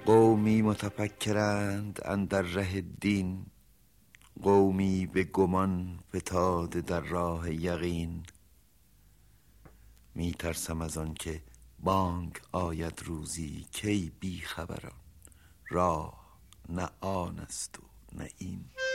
قومی متفکرند اندر ره دین، قومی به گمان فتاده در راه یقین. می ترسم از آن که بانگ آید روزی، کی بی خبران راه نه آن است و نه این.